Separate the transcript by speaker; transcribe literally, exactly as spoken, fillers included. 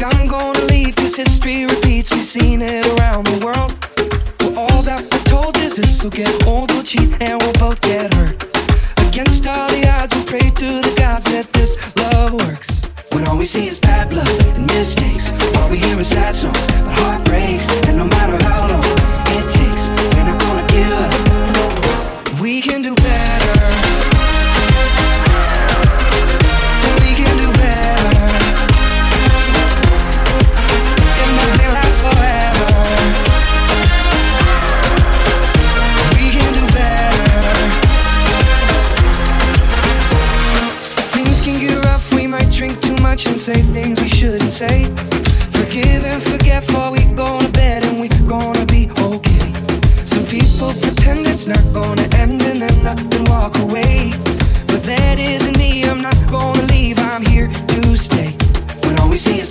Speaker 1: I'm gonna leave, cause history repeats. We've seen it around the world. Well, all that we're told is this: so get old, we'll cheat, and we'll both get hurt. Against all the odds, we pray to the gods that this love works. When all we see is bad blood and mistakes, all we hear is sad songs, but heart breaks. And no matter how long it takes, we're not gonna give up. We can do better. We can do better. And nothing lasts forever. We can do better. Things can get rough, we might drink too much and say things we shouldn't say. Forgive and forget before we go to bed, and we're gonna be okay. Some people pretend it's not gonna end and then up and walk away, but that isn't me. I'm not gonna leave, I'm here to stay. When all we see is